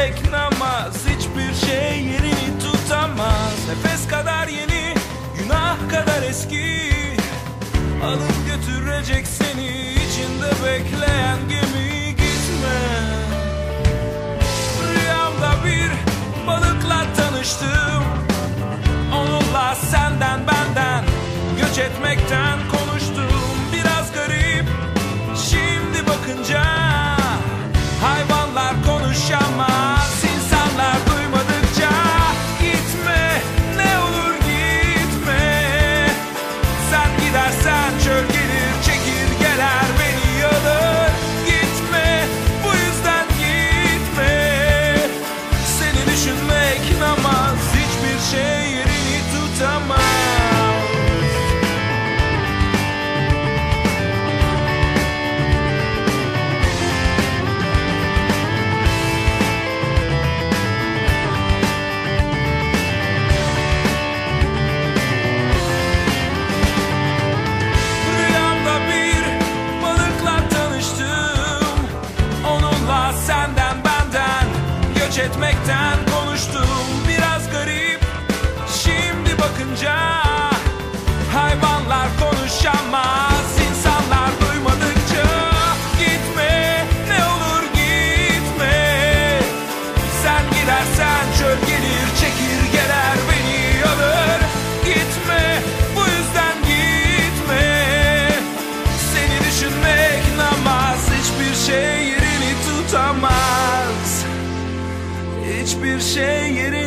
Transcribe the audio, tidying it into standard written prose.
düşünmek namaz. Hiçbir şey yerini tutamaz. Nefes kadar yeni, günah kadar eski. Alıp götürecek seni içinde bekleyen gemi. Gitme. Rüyamda bir balıkla tanıştım. Onunla senden benden göç etmekten konuştum. Biraz garip şimdi bakınca, hayvanlar konuşamaz, insanlar duymadıkça. Gitme, ne olur gitme. Sen gidersen çöl gelir, çekirgeler beni alır. Gitme, bu yüzden gitme. Seni düşünmek namaz, hiçbir şey yerini tutamaz. Rüyamda bir balıkla tanıştım. Onunla senden benden göç etmekten konuştum. Biraz garip şimdi bakınca, hayvanlar konuşamaz, insanlar duymadıkça. Gitme, ne olur gitme. Sen gidersen çöl gelir, çekirgeler beni alır. Gitme, bu yüzden gitme. Seni düşünmek namaz, hiçbir şey yerini tutamaz. Hiçbir şey yerini